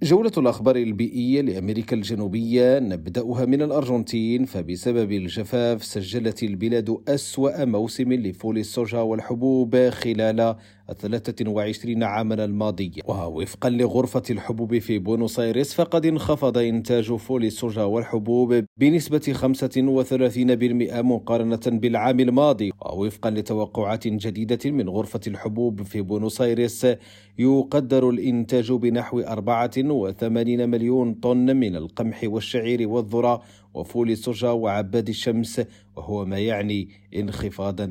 جولة الأخبار البيئية لأمريكا الجنوبية نبدأها من الأرجنتين، فبسبب الجفاف سجلت البلاد أسوأ موسم لفول الصوجا والحبوب خلال 23 عاما الماضية. ووفقا لغرفة الحبوب في بونوس آيرس فقد انخفض إنتاج فول الصوجا والحبوب بنسبة 35% مقارنة بالعام الماضي. ووفقا لتوقعات جديدة من غرفة الحبوب في بونوس آيرس يقدر الإنتاج بنحو 84 مليون طن من القمح والشعير والذرة وفول الصوجا وعباد الشمس، وهو ما يعني انخفاضا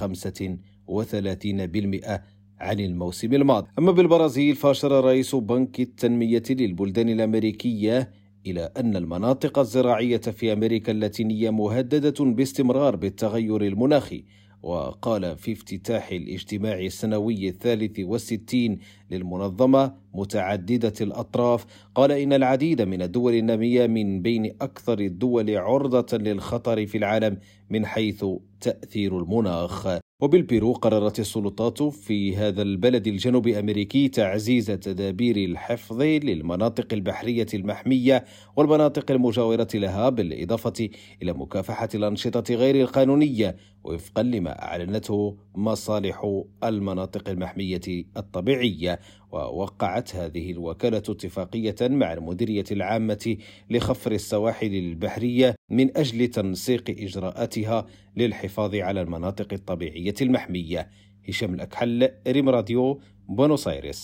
ب35% عن الموسم الماضي. أما بالبرازيل فأشار رئيس بنك التنمية للبلدان الأمريكية إلى أن المناطق الزراعية في أمريكا اللاتينية مهددة باستمرار بالتغير المناخي. وقال في افتتاح الاجتماع السنوي 63 للمنظمة متعددة الأطراف، قال إن العديد من الدول النامية من بين أكثر الدول عرضة للخطر في العالم من حيث تأثير المناخ. وبالبيرو قررت السلطات في هذا البلد الجنوب أمريكي تعزيز تدابير الحفظ للمناطق البحرية المحمية والمناطق المجاورة لها، بالإضافة إلى مكافحة الأنشطة غير القانونية وفقا لما أعلنته مصالح المناطق المحمية الطبيعية. ووقعت هذه الوكالة اتفاقية مع المديرية العامة لخفر السواحل البحرية من أجل تنسيق إجراءاتها للحفاظ على المناطق الطبيعية المحمية. هشام الأكحل، ريم راديو، بونوس آيرس.